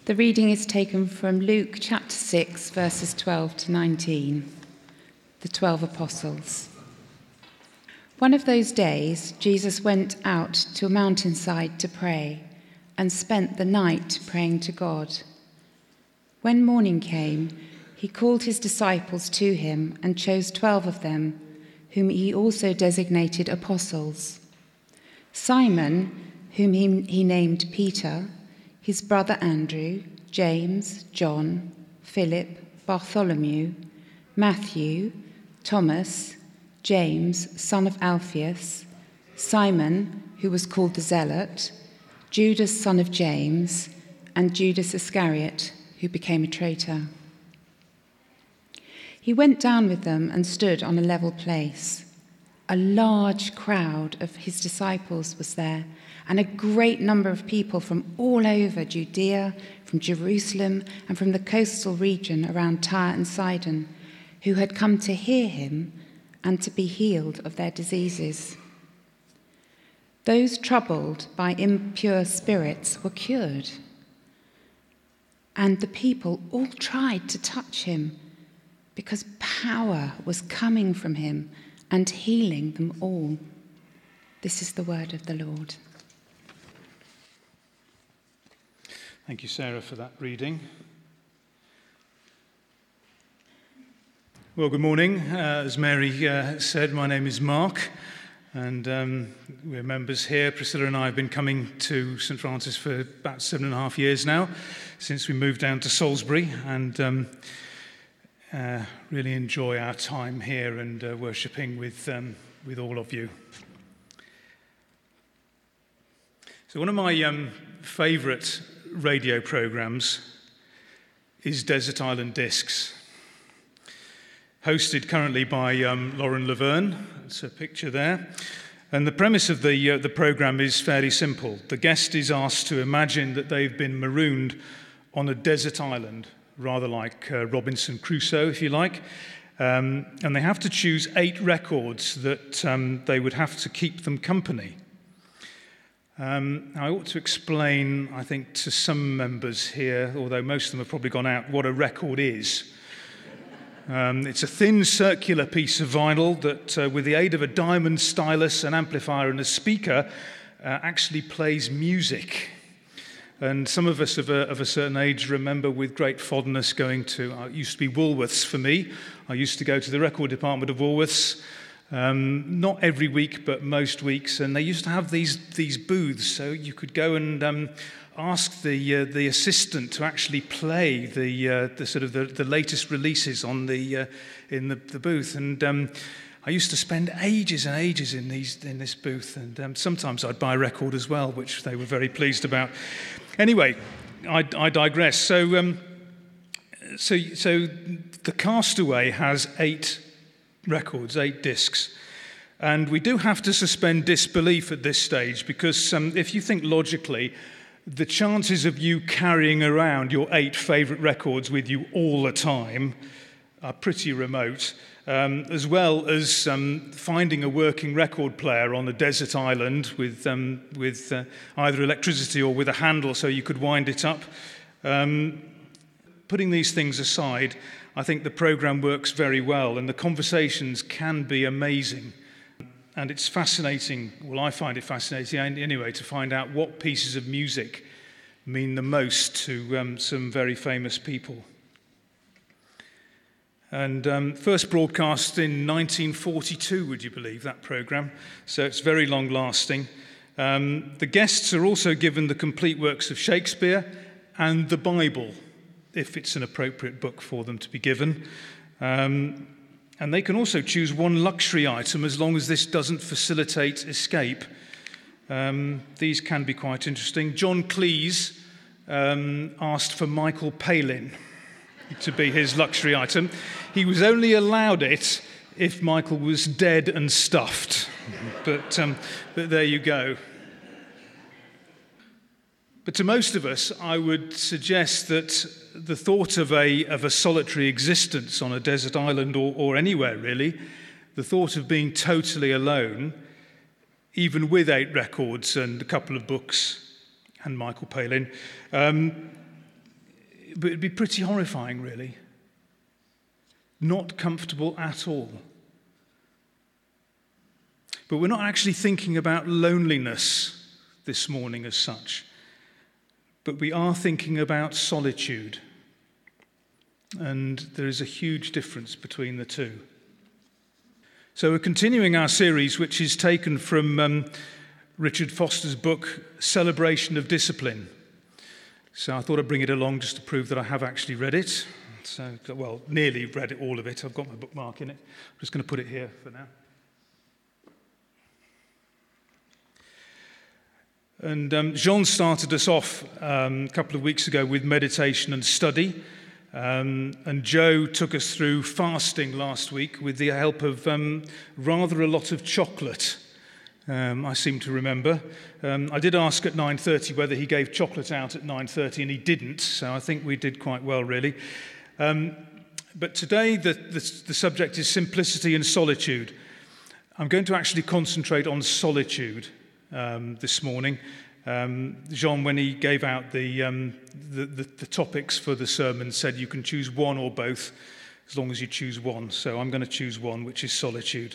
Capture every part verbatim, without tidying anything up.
The reading is taken from Luke chapter six, verses twelve to nineteen. The twelve apostles. One of those days, Jesus went out to a mountainside to pray and spent the night praying to God. When morning came, he called his disciples to him and chose twelve of them, whom he also designated apostles. Simon, whom he, he named Peter, his brother Andrew, James, John, Philip, Bartholomew, Matthew, Thomas, James, son of Alphaeus, Simon, who was called the Zealot, Judas, son of James, and Judas Iscariot, who became a traitor. He went down with them and stood on a level place. A large crowd of his disciples was there, and a great number of people from all over Judea, from Jerusalem, and from the coastal region around Tyre and Sidon, who had come to hear him and to be healed of their diseases. Those troubled by impure spirits were cured, and the people all tried to touch him, because power was coming from him and healing them all. This is the word of the Lord. Thank you, Sarah, for that reading. Well, good morning. Uh, as Mary uh, said, my name is Mark, and um, we're members here. Priscilla and I have been coming to St Francis for about seven and a half years now, since we moved down to Salisbury, and um, uh, really enjoy our time here and uh, worshipping with um, with all of you. So one of my um, favourite radio programmes is Desert Island Discs, hosted currently by um, Lauren Laverne. That's a picture there. And the premise of the uh, the programme is fairly simple. The guest is asked to imagine that they've been marooned on a desert island, rather like uh, Robinson Crusoe, if you like. Um, and they have to choose eight records that um, they would have to keep them company. Um, I ought to explain, I think, to some members here, although most of them have probably gone out, what a record is. Um, it's a thin circular piece of vinyl that, uh, with the aid of a diamond stylus, an amplifier and a speaker, uh, actually plays music. And some of us of a, of a certain age remember with great fondness going to, uh, it used to be Woolworths for me. I used to go to the record department of Woolworths, um, not every week, but most weeks. And they used to have these these booths, so you could go and um, ask the uh, the assistant to actually play the uh, the sort of the, the latest releases on the uh, in the, the booth. And um, I used to spend ages and ages in these in this booth, and um, sometimes I'd buy a record as well, which they were very pleased about. Anyway, I, I digress. So, um, so, so the Castaway has eight records, eight discs, and we do have to suspend disbelief at this stage because um, if you think logically, the chances of you carrying around your eight favourite records with you all the time are pretty remote. Um, as well as um, finding a working record player on a desert island with um, with uh, either electricity or with a handle so you could wind it up. Um, putting these things aside, I think the programme works very well and the conversations can be amazing. And it's fascinating, well I find it fascinating anyway, to find out what pieces of music mean the most to um, some very famous people. And um, first broadcast in nineteen forty-two, would you believe, that programme? So it's very long-lasting. Um, the guests are also given the complete works of Shakespeare and the Bible, if it's an appropriate book for them to be given. Um, and they can also choose one luxury item as long as this doesn't facilitate escape. Um, these can be quite interesting. John Cleese um, asked for Michael Palin to be his luxury item. He was only allowed it if Michael was dead and stuffed. But, um, but there you go. But to most of us, I would suggest that the thought of a, of a solitary existence on a desert island or, or anywhere really, the thought of being totally alone, even with eight records and a couple of books and Michael Palin, um, but it'd be pretty horrifying, really. Not comfortable at all. But we're not actually thinking about loneliness this morning as such, but we are thinking about solitude. And there is a huge difference between the two. So we're continuing our series, which is taken from um, Richard Foster's book, Celebration of Discipline. So I thought I'd bring it along just to prove that I have actually read it. So, well, nearly read it, all of it. I've got my bookmark in it. I'm just going to put it here for now. And um, Jean started us off um, a couple of weeks ago with meditation and study. Um, and Joe took us through fasting last week with the help of um, rather a lot of chocolate, um, I seem to remember. Um, I did ask at nine thirty whether he gave chocolate out at nine thirty, and he didn't, so I think we did quite well, really. Um, but today the, the, the subject is simplicity and solitude. I'm going to actually concentrate on solitude um, this morning. Um, Jean, when he gave out the, um, the, the, the topics for the sermon, said you can choose one or both as long as you choose one. So I'm going to choose one, which is solitude.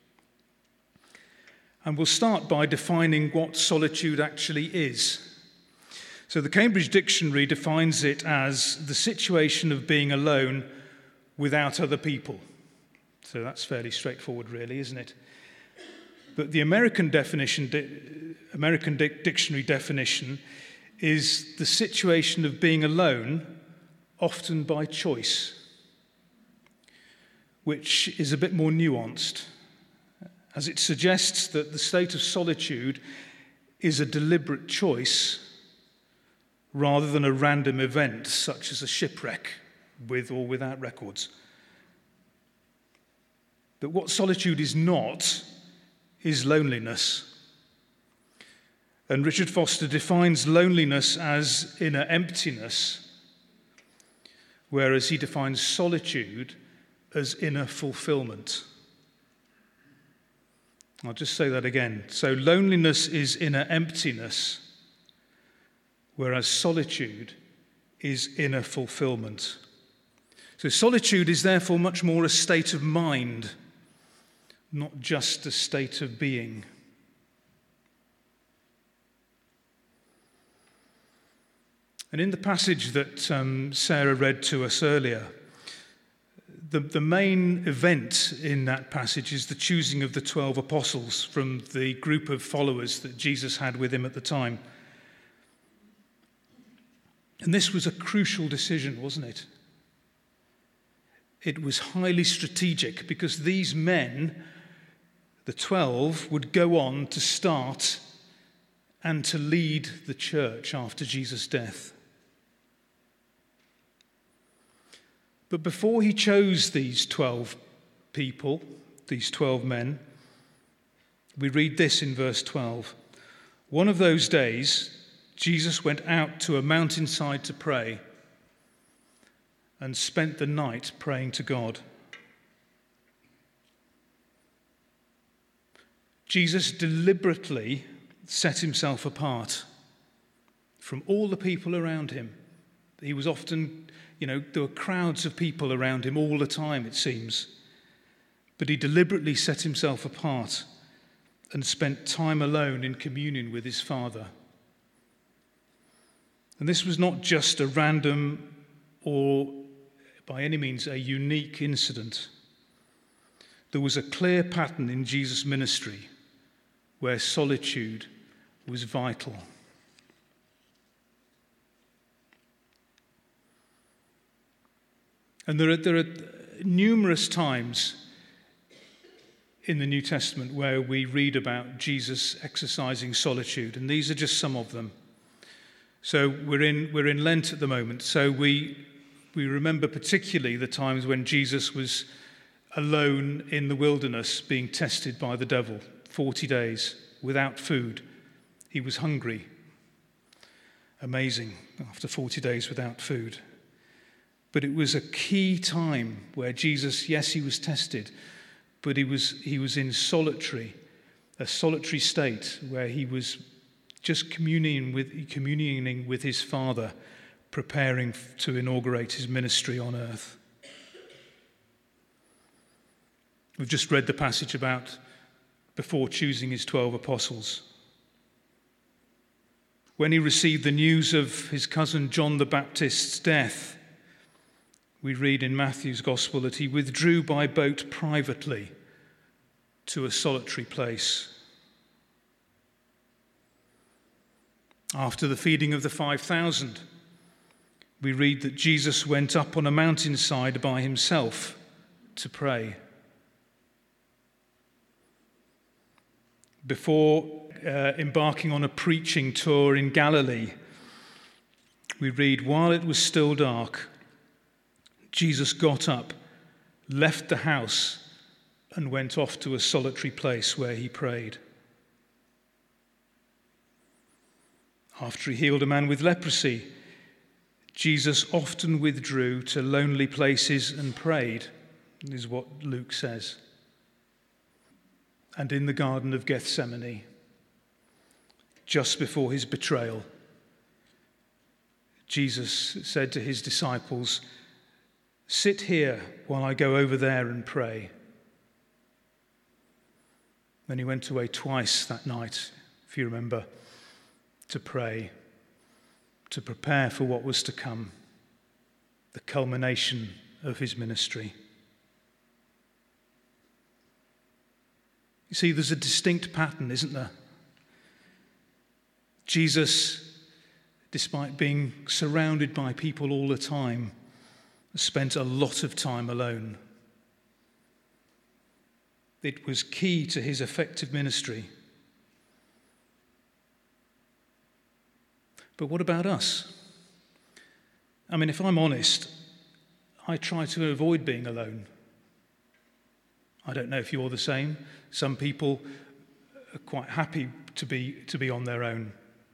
And we'll start by defining what solitude actually is. So the Cambridge Dictionary defines it as the situation of being alone without other people. So that's fairly straightforward, really, isn't it? But the American definition, American dictionary definition is the situation of being alone, often by choice, which is a bit more nuanced, as it suggests that the state of solitude is a deliberate choice rather than a random event, such as a shipwreck with or without records. But what solitude is not is loneliness. And Richard Foster defines loneliness as inner emptiness, whereas he defines solitude as inner fulfillment. I'll just say that again. So loneliness is inner emptiness, whereas solitude is inner fulfillment. So solitude is therefore much more a state of mind, not just a state of being. And in the passage that um, Sarah read to us earlier, the, the main event in that passage is the choosing of the twelve apostles from the group of followers that Jesus had with him at the time. And this was a crucial decision, wasn't it? It was highly strategic because these men, the twelve, would go on to start and to lead the church after Jesus' death. But before he chose these twelve people, these twelve men, we read this in verse twelve. One of those days, Jesus went out to a mountainside to pray and spent the night praying to God. Jesus deliberately set himself apart from all the people around him. He was often, you know, there were crowds of people around him all the time, it seems. But he deliberately set himself apart and spent time alone in communion with his Father. And this was not just a random or by any means a unique incident. There was a clear pattern in Jesus' ministry where solitude was vital. And there are, there are numerous times in the New Testament where we read about Jesus exercising solitude, and these are just some of them. So we're in we're in Lent at the moment, so we we remember particularly the times when Jesus was alone in the wilderness being tested by the devil, forty days without food. He was hungry. Amazing, after forty days without food. But it was a key time where Jesus, yes, he was tested, but he was he was in solitary, a solitary state where he was just communing with communing with his Father, preparing to inaugurate his ministry on earth. We've just read the passage about before choosing his twelve apostles. When he received the news of his cousin John the Baptist's death, we read in Matthew's Gospel that he withdrew by boat privately to a solitary place. After the feeding of the five thousand, we read that Jesus went up on a mountainside by himself to pray. Before uh, embarking on a preaching tour in Galilee, we read, while it was still dark, Jesus got up, left the house, and went off to a solitary place where he prayed. After he healed a man with leprosy, Jesus often withdrew to lonely places and prayed, is what Luke says. And in the Garden of Gethsemane, just before his betrayal, Jesus said to his disciples, "Sit here while I go over there and pray." Then he went away twice that night, if you remember, to pray, to prepare for what was to come, the culmination of his ministry. You see, there's a distinct pattern, isn't there? Jesus, despite being surrounded by people all the time, spent a lot of time alone. It was key to his effective ministry. But what about us? I mean, if I'm honest, I try to avoid being alone. I don't know if you're the same. Some people are quite happy to be to be on their own.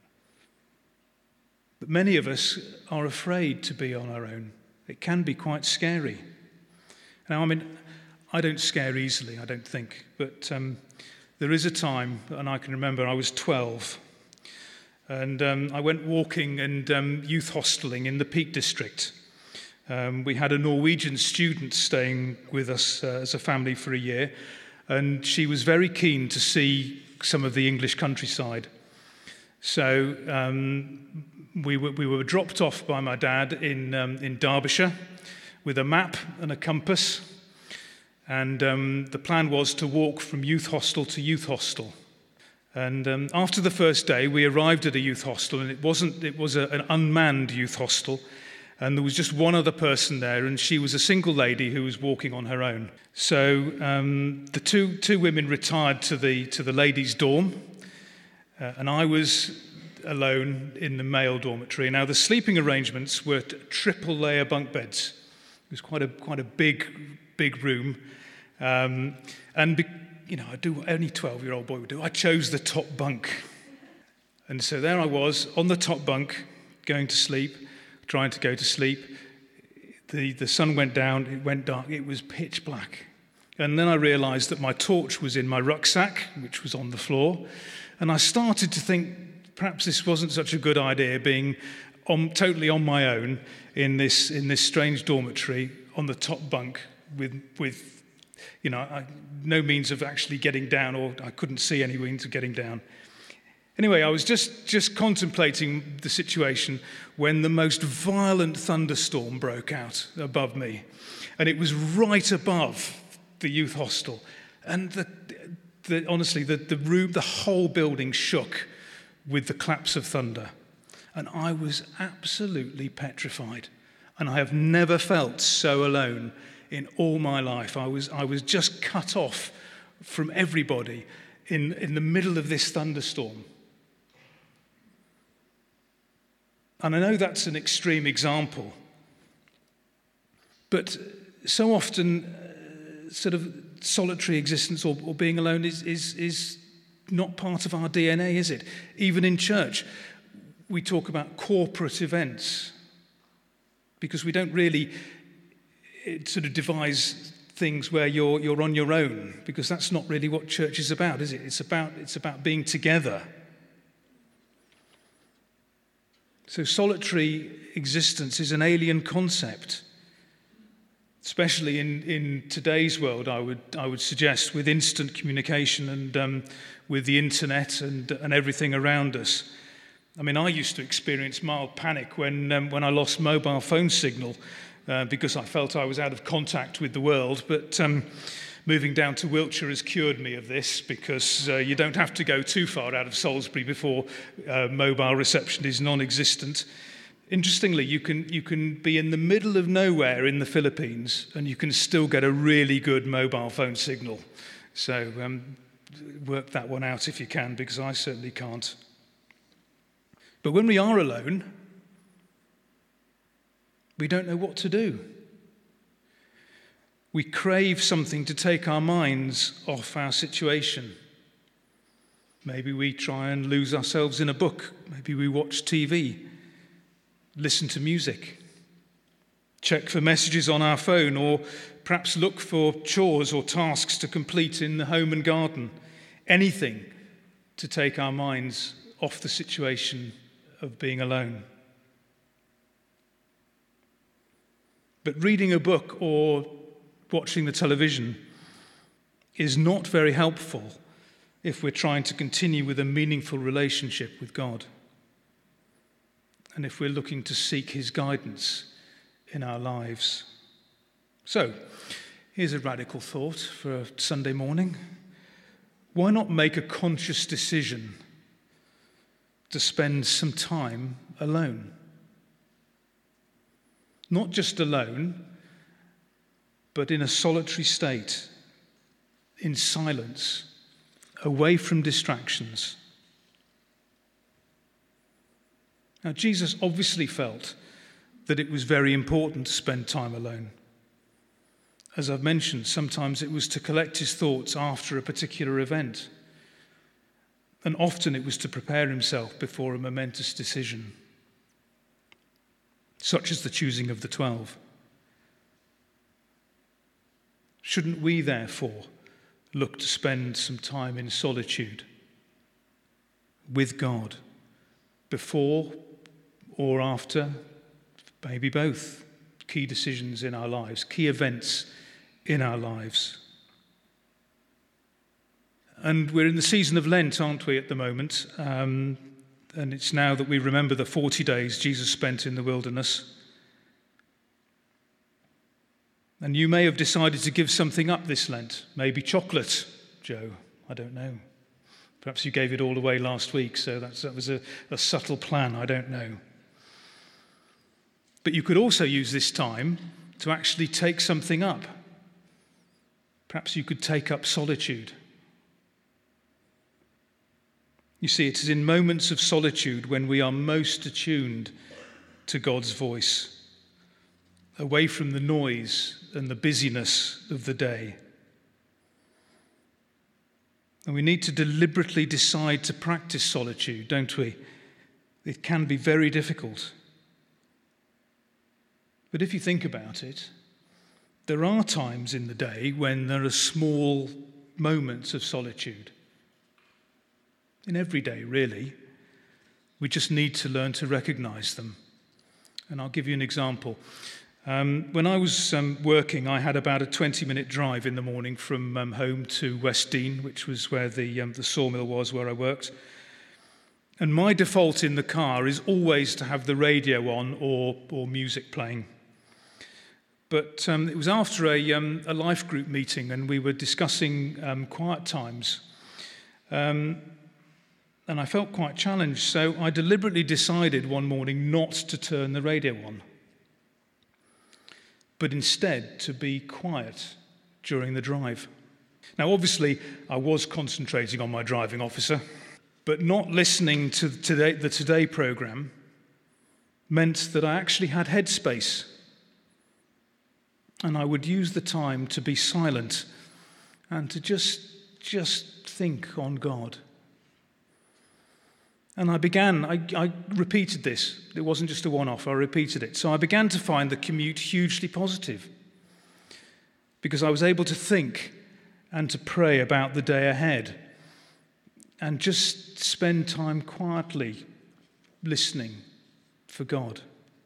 But many of us are afraid to be on our own. It can be quite scary. Now, I mean, I don't scare easily, I don't think. But um, there is a time, and I can remember I was twelve, and um, I went walking and um, youth hosteling in the Peak District. Um, we had a Norwegian student staying with us uh, as a family for a year, and she was very keen to see some of the English countryside. So um, we, were, we were dropped off by my dad in, um, in Derbyshire with a map and a compass, and um, the plan was to walk from youth hostel to youth hostel. And um, after the first day, we arrived at a youth hostel, and it wasn't, it was a, an unmanned youth hostel. And there was just one other person there, and she was a single lady who was walking on her own. So um, the two two women retired to the to the ladies' dorm, uh, and I was alone in the male dormitory. Now the sleeping arrangements were t- triple layer bunk beds. It was quite a quite a big big room, um, and be, you know I do what any twelve-year-old boy would do. I chose the top bunk, and so there I was on the top bunk, going to sleep. Trying to go to sleep. The, the sun went down, it went dark, it was pitch black. And then I realized that my torch was in my rucksack, which was on the floor. And I started to think perhaps this wasn't such a good idea, being on, totally on my own in this in this strange dormitory on the top bunk with, with you know, I, no means of actually getting down, or I couldn't see any means of getting down. Anyway, I was just, just contemplating the situation when the most violent thunderstorm broke out above me. And it was right above the youth hostel. And the, the, honestly, the, the room, the whole building shook with the claps of thunder. And I was absolutely petrified. And I have never felt so alone in all my life. I was, I was just cut off from everybody in, in the middle of this thunderstorm. And I know that's an extreme example, but so often uh, sort of solitary existence or, or being alone is, is, is not part of our D N A, is it? Even in church, we talk about corporate events because we don't really sort of devise things where you're, you're on your own, because that's not really what church is about, is it? It's about, it's about being together. So solitary existence is an alien concept, especially in, in today's world, I would I would suggest, with instant communication and um, with the internet and, and everything around us. I mean, I used to experience mild panic when um, when I lost mobile phone signal uh, because I felt I was out of contact with the world. But um, moving down to Wiltshire has cured me of this, because uh, you don't have to go too far out of Salisbury before uh, mobile reception is non-existent. Interestingly, you can you can be in the middle of nowhere in the Philippines and you can still get a really good mobile phone signal. So um, work that one out if you can, because I certainly can't. But when we are alone, we don't know what to do. We crave something to take our minds off our situation. Maybe we try and lose ourselves in a book. Maybe we watch T V, listen to music, check for messages on our phone, or perhaps look for chores or tasks to complete in the home and garden. Anything to take our minds off the situation of being alone. But reading a book or watching the television is not very helpful if we're trying to continue with a meaningful relationship with God, and if we're looking to seek his guidance in our lives. So, here's a radical thought for a Sunday morning. Why not make a conscious decision to spend some time alone? Not just alone, but in a solitary state, in silence, away from distractions. Now, Jesus obviously felt that it was very important to spend time alone. As I've mentioned, sometimes it was to collect his thoughts after a particular event, and often it was to prepare himself before a momentous decision, such as the choosing of the twelve. Shouldn't we, therefore, look to spend some time in solitude with God before or after, maybe both, key decisions in our lives, key events in our lives? And we're in the season of Lent, aren't we, at the moment? Um, and it's now that we remember the forty days Jesus spent in the wilderness. And you may have decided to give something up this Lent. Maybe chocolate, Joe. I don't know. Perhaps you gave it all away last week, so that's, that was a, a subtle plan. I don't know. But you could also use this time to actually take something up. Perhaps you could take up solitude. You see, it is in moments of solitude when we are most attuned to God's voice, away from the noise and the busyness of the day. And we need to deliberately decide to practice solitude, don't we? It can be very difficult. But if you think about it, there are times in the day when there are small moments of solitude. In every day, really. We just need to learn to recognize them. And I'll give you an example. Um, when I was um, working, I had about a twenty-minute drive in the morning from um, home to West Dean, which was where the, um, the sawmill was where I worked. And my default in the car is always to have the radio on or, or music playing. But um, it was after a, um, a life group meeting, and we were discussing um, quiet times. Um, and I felt quite challenged, so I deliberately decided one morning not to turn the radio on, but instead to be quiet during the drive. Now, obviously, I was concentrating on my driving officer, but not listening to today, the Today programme meant that I actually had headspace. And I would use the time to be silent and to just, just think on God. And I began, I, I repeated this. It wasn't just a one-off, I repeated it. So I began to find the commute hugely positive, because I was able to think and to pray about the day ahead and just spend time quietly listening, for God.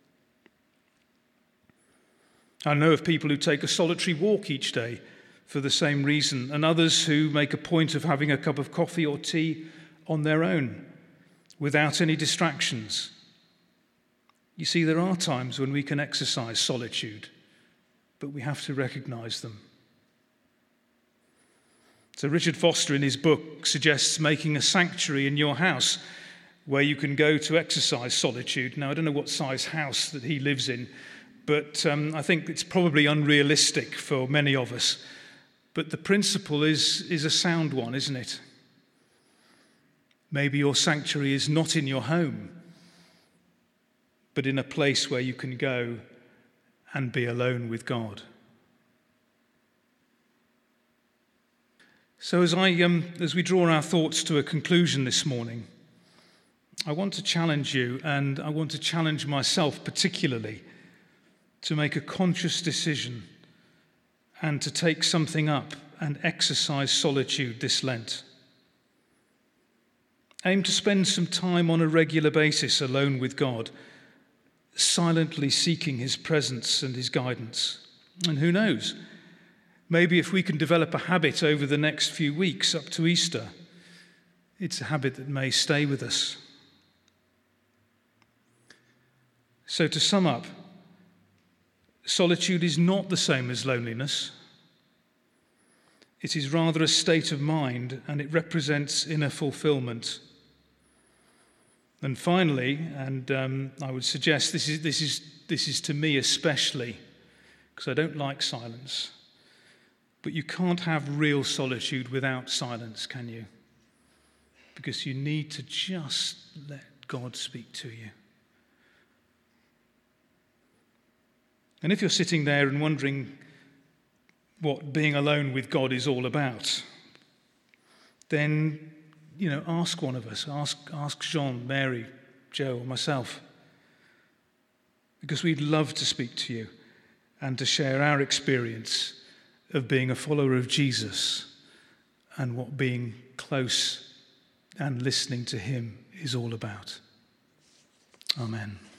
I know of people who take a solitary walk each day for the same reason, and others who make a point of having a cup of coffee or tea on their own, without any distractions. You see, there are times when we can exercise solitude, but we have to recognize them. So Richard Foster in his book suggests making a sanctuary in your house where you can go to exercise solitude. Now, I don't know what size house that he lives in, but um, I think it's probably unrealistic for many of us. But the principle is, is a sound one, isn't it? Maybe your sanctuary is not in your home, but in a place where you can go and be alone with God. So as I um, as we draw our thoughts to a conclusion this morning, I want to challenge you, and I want to challenge myself particularly, to make a conscious decision and to take something up and exercise solitude this Lent. Aim to spend some time on a regular basis alone with God, silently seeking his presence and his guidance. And who knows, maybe if we can develop a habit over the next few weeks up to Easter, it's a habit that may stay with us. So to sum up, solitude is not the same as loneliness. It is rather a state of mind, and it represents inner fulfillment. And finally, and um, I would suggest this is, this is, this is to me especially, because I don't like silence, but you can't have real solitude without silence, can you? Because you need to just let God speak to you. And if you're sitting there and wondering what being alone with God is all about, then, you know, ask one of us. Ask, ask Jean, Mary, Joe, or myself. Because we'd love to speak to you and to share our experience of being a follower of Jesus and what being close and listening to him is all about. Amen.